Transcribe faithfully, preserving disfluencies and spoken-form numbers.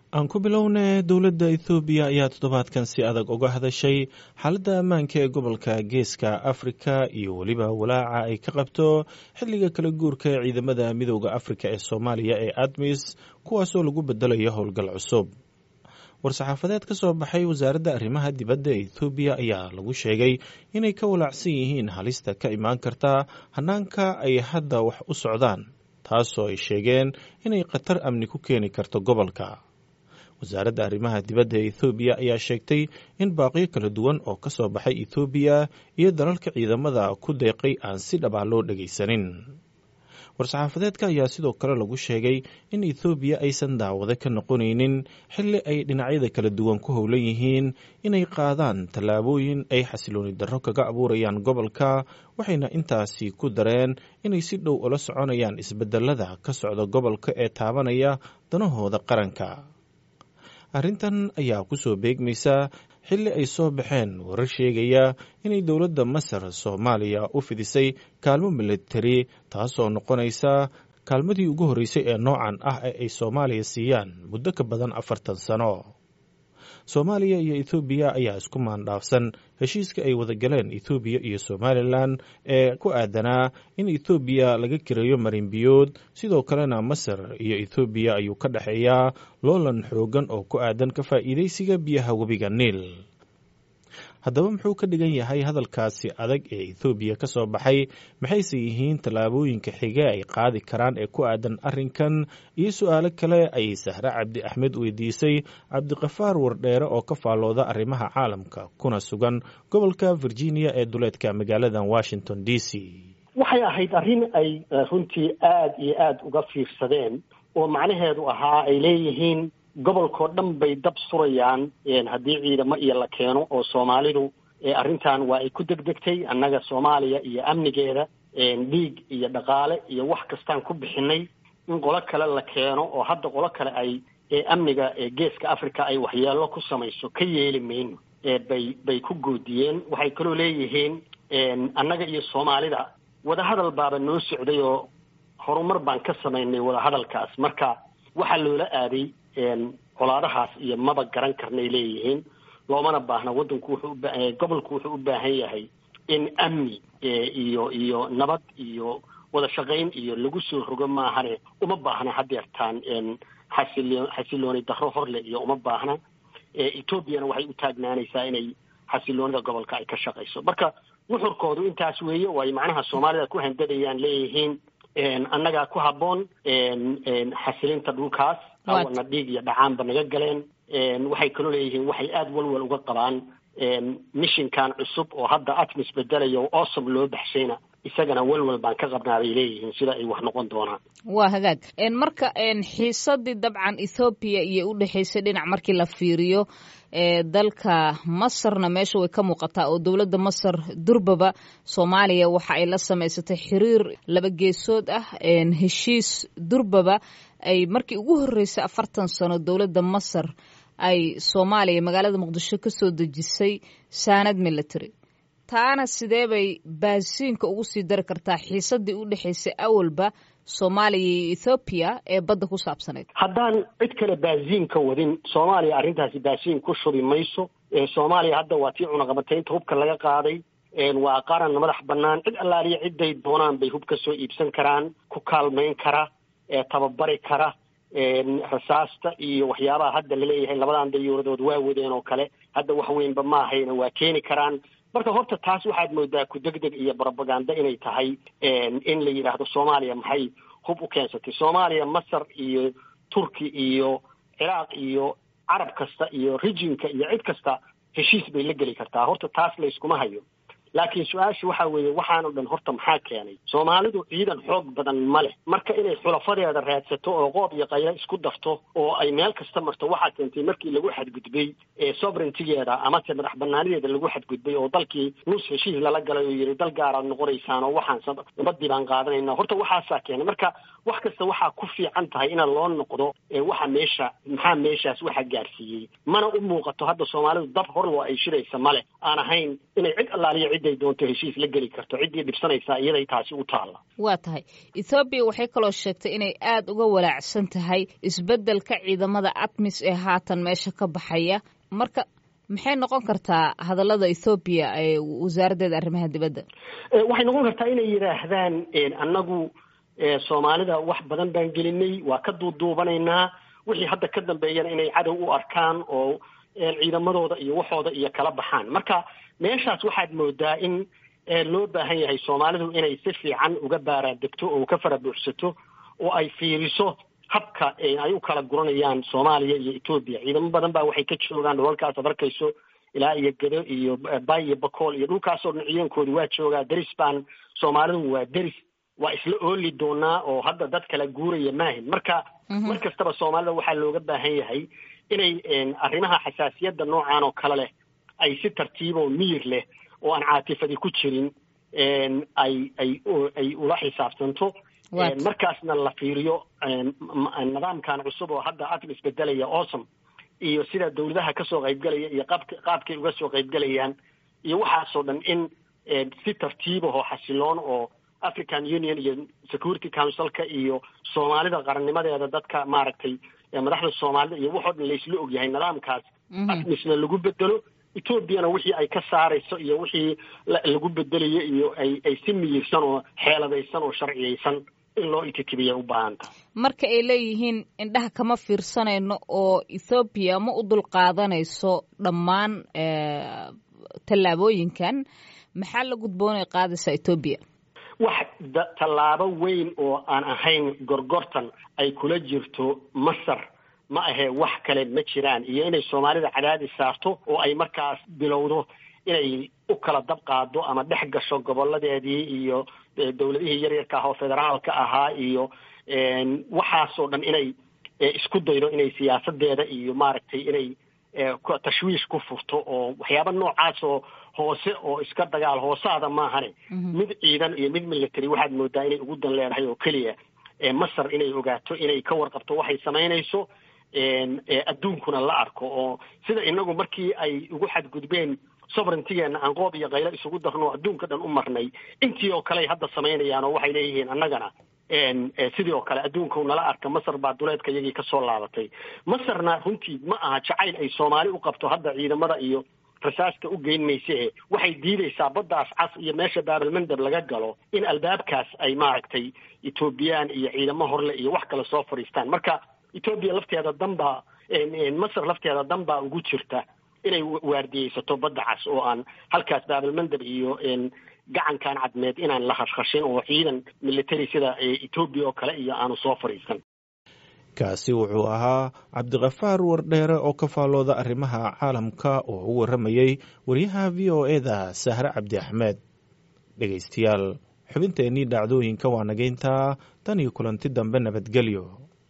aan ku bilownay dowladda Itoobiya ayaa toddobaadkan si adag uga hadashay xaaladda ammaanka ee gobolka Geeska Afrika iyo waliba walaaca ay ka qabto xilliga kala guurka ee ciidamada midowda Afrika ee Soomaaliya ee ADMIS kuwaasoo lagu bedelayo howlgal cusub. war-saxaafadeed ka soo baxay wasaaradda arrimaha dibadda ee Itoobiya ayaa lagu sheegay inay ka walaacsan yihiin halista ka imaan karta hanaanka ay hadda wax u socdaan, taasoo ay sheegeen inay khatar amni ku keeni karto gobolka. wasaaradda arrimaha dibadda ee Itoobiya ayaa sheegtay in baaqiyo kala duwan oo ka soo baxay Itoobiya iyo dalalka ciidamada ku deeqay aan si dhab ah loo dhageysanin. war-saxaafadeedka ayaa sidoo kale lagu sheegay in Itoobiya aysan daawado ka noqonaynin xilli ay dhinacyada kala duwan ku howlan yihiin inay qaadaan tallaabooyin ay xasilooni darro kaga abuurayaan gobolka, waxayna intaasi ku dareen inay si dhow ula soconayaan isbedelada ka socda gobolka ee taabanaya danahooda qaranka. arrintan ayaa ku soo beegmaysa xilli ay soo baxeen warar sheegaya inay dowladda Masar Soomaaliya u fidisay kaalmo militari, taasoo noqonaysa kaalmadii ugu horreysay ee noocan ah ee ay Soomaaliya siiyaan muddo ka badan afartan sano. Soomaaliya iyo Itoobiya ayaa isku maandhaafsan heshiiska ay wada galeen Itoobiya iyo Somaliland ee ku aadanaa in Itoobiya laga kireeyo marinbiyood, sidoo kalena Masar iyo Itoobiya ayuu ka dhexeeyaa loolan xoogan oo ku aadan ka faa'iidaysiga biyaha webiga Niil. haddaba muxuu ka dhigan yahay hadalkaasi adag ee Itoobiya ka soo baxay? maxayse yihiin tallaabooyinka xige ay qaadi karaan ee ku aadan arrinkan? iyo su'aalo kale ayay Sahra Cabdi Axmed weydiisay Cabdiqafaar Wardheere oo ka faallooda arrimaha caalamka kuna sugan gobolka Virginia ee duleedka magaalada Washington D C. waxay ahayd arrin ay runtii aad iyo aad uga fiirsadeen oo macnaheedu ahaa ay leeyihiin gobolkoo dhan bay dab surayaan haddii ciidamo iyo la keeno oo Soomaalidu arrintan waa ay ku degdegtay. annaga Soomaaliya iyo amnigeeda dhiig iyo dhaqaale iyo wax kastaan ku bixinay in qolo kale la keeno oo hadda qolo kale ay amniga Geeska Afrika ay waxyeelo ku samayso ka yeeli mayno bay bay ku goodiyeen. waxay kaloo leeyihiin annaga iyo Soomaalida wadahadal baaba noo socday oo horumar baan ka samaynay wadahadalkaas, marka waxaa loola aaday colaadahaas iyo maba garan karnay leeyihiin. loomana baahna wadanku wuxuu gobolku wuxuu u baahan yahay in amni iyo iyo nabad iyo wada shaqayn iyo lagu soo rogo maahane uma baahna hadeertaan xasilooni darro horle iyo uma baahna. Etoobiyana waxay u taagnaanaysaa inay xasiloonida gobolka ay ka shaqayso. marka nuxurkoodu intaas weeye, way macnaha Soomaalida ku handadayaan leeyihiin annagaa ku habboon xasilinta dhulkaas awana dhiig iyo dhacaanba naga galeen. waxay kaloo leeyihiin waxay aad walwal uga qabaan mishinkan cusub oo hadda ADMIS bedelayo oo awesome loo baxshayna isagana walwal baan ka qabnaa bay leeyihiin sida ay wax noqon doonaan. waa hagaag marka xiisadii dabcan Ethiopia iyo u dhaxaysay dhinac markii la fiiriyo ee dalka Masarna meesha way ka muuqataa oo dowladda Masar durbaba Soomaaliya waxa ay la samaysatay xiriir laba geesood ah heshiis durbaba ay markii ugu horeysay afartan sano dowladda Masar ay Soomaaliya magaalada Muqdisho ka soo dejisay saanad military. taana sidee bay baasiinka ugu sii dari kartaa xiisadii u dhaxaysay awalba Soomaaliya iyo Ethiopia ee badda ku saabsaneyd? haddaan cid kale baasiinka wadin Soomaaliya arrintaasi baasiin ku shubi mayso. Soomaaliya hadda waa tii cunaqabataynta hubka laga qaaday, waa qaran madax bannaan, cid allaaliya ciday doonaan bay hub ka soo iibsan karaan, ku kaalmayn kara, tababari kara. rasaasta iyo waxyaabaha hadda laleeyahay labadan dayuuradood waa wadeen oo kale hadda wax weynba ma ahayna waa keeni karaan. marka horta taas waxaad moodaa ku degdeg iyo propaganda inay tahay in la yidhaahdo Soomaaliya maxay hub u keensatay. Soomaaliya Masar iyo Turki iyo Ciraaq iyo Carab kasta iyo regionka iyo cid kasta heshiis bay la geli kartaa. horta taas la iskuma hayo. laakiin su-aashu waxa weeye waxaan oo dhan horta maxaa keenay? Soomaalidu ciidan xoog badan ma leh, marka inay xulafadeeda raadsato oo qoob iyo qaylo isku darto oo ay meel kasta marto waxaa keentay markii lagu xadgudbay ee sovereignty-geeda ama se madax banaanideeda lagu xadgudbay oo dalkii nus heshiis lala galay oo yiri dal gaar ah noqonaysaan oo waxaan nabadii baan qaadanayna. horta waxaasaa keenay. marka wax kasta waxaa ku fiican tahay inaan loo noqdo waxa meesha maxaa meeshaas waxa gaarsiiyey mana u muuqato hadda soomaalidu dab hor loo ay shiraysa male aan ahayn inay cid allaaliyo ciday doonto heshiis la geli karto ciddii dhibsanaysaa iyaday taasi u taalla waa tahay ethoobiya waxay kaloo sheegtay inay aada uga walaacsan tahay isbeddelka ciidamada atmis ee haatan meesha ka baxaya marka maxay noqon kartaa hadallada ethoobiya ee wasaaraddeeda arrimaha dibadda waxay noqon kartaa inay yidhaahdaan annagu soomaalida wax badan baan gelinay waa ka duuduubanaynaa wixii hadda ka dambeeyana inay cadow u arkaan oo ciidamadooda iyo waxooda iyo kala baxaan marka meeshaas waxaad moodaa in loo baahan yahay soomaalidu inay si fiican uga baaraandegto oo ka fara buuxsato oo ay fiiriso habka ay u kala guranayaan soomaaliya iyo etoobiya ciidamo badan baa waxay ka joogaan dholalkaas ad arkayso ilaa iyo gedo iyo bay iyo bakool iyo dhulkaasoo dhan ciidankooda waa joogaa deris baan soomaalidu waa deris waa isla ooli doonaa oo hadda dad kala guuraya maahin marka mar kastaba soomaalida waxaa looga baahan yahay inay arrimaha xasaasiyadda noocan oo kale leh ay si tartiibo miyir leh oo aan caatifadi ku jirin ay ay ay ula xisaabtanto markaasna la fiiriyo nidaamkan cusub oo hadda atm isbedelaya awesome iyo sida dawladaha kasoo qaybgalaya iyo qaabk qaabkay uga soo qaybgalayaan iyo waxaasoo dhan in si tartiibahoo xasiloon oo African Union iyo Security Councilka iyo Soomaalida qarannimadeeda dadka maaragtay madaxda Soomaalida iyo waxoo dhan la isla og yahay nidaamkaas atmisna lagu bedelo Ethiopiana wixii ay ka saarayso iyo wixii lagu bedelayo iyo ay ay si miyirsan oo xeeladaysan oo sharciyeysan in loo ititibiyo u baahanta marka ay leeyihiin indhaha kama fiirsanayno oo Ethiopia ma u dul qaadanayso dhammaan tallaabooyinkan maxaa la gudboonay qaadaysa Ethiopia wax tallaabo weyn oo aan ahayn gorgortan ay kula jirto Masar ma ahe wax kale ma jiraan iyo inay Soomaalida cadaadis saarto oo ay markaas bilowdo inay u kala dab qaado ama dhex gasho goboladeedii iyo dawladihii yaryarka ah oo federaalka ahaa iyo waxaasoo dhan inay isku daydo inay siyaasadeeda iyo maaragtay inay tashwiish ku furto oo waxyaaba noocaas oo hoose oo iska dagaal hoosaada maahane mid ciidan iyo mid military waxaad moodaa inay ugu dan leedahay oo keliya Masar inay ogaato inay ka warqabto waxay samaynayso adduunkuna la arko oo sida inagu markii ay ugu xadgudbeen sovereignty-geena aan qoob iyo qaylo isugu darno adduunka dhan u marnay intii oo kale hadda samaynayaan oo waxay leeyihiin annagana sidii oo kale adduunka nala arka Masar baa duleedka iyagii ka soo laabatay Masarna runtii ma aha jacayl ay Soomaali u qabto hadda ciidamada iyo rasaasta u geyn mayse waxay diidaysaa baddaas cas iyo meesha baabalmandab laga galo in albaabkaas ay maaragtay Ethiopian iyo ciidamo horle iyo wax kale soo fariistaan marka Ethiopia lafteeda damba Masar lafteeda damba ugu jirta inay waardiyeysato badda cas oo aan halkaas baabalmandab iyo gacankan cadmeed inaan la khashkhashin oo ciidan military sida Ethiopia oo kale iyo aanu soo fariisan kaasi wuxuu ahaa Cabdiqafaar Wardheere oo ka faalooda arrimaha caalamka oo u waramayay wariyaha V O E da Sahra Cabdi Axmed dhageystayaal xubinteennii dhacdooyinka waa nageynta tan iyo kulanti dambe nabadgelyo.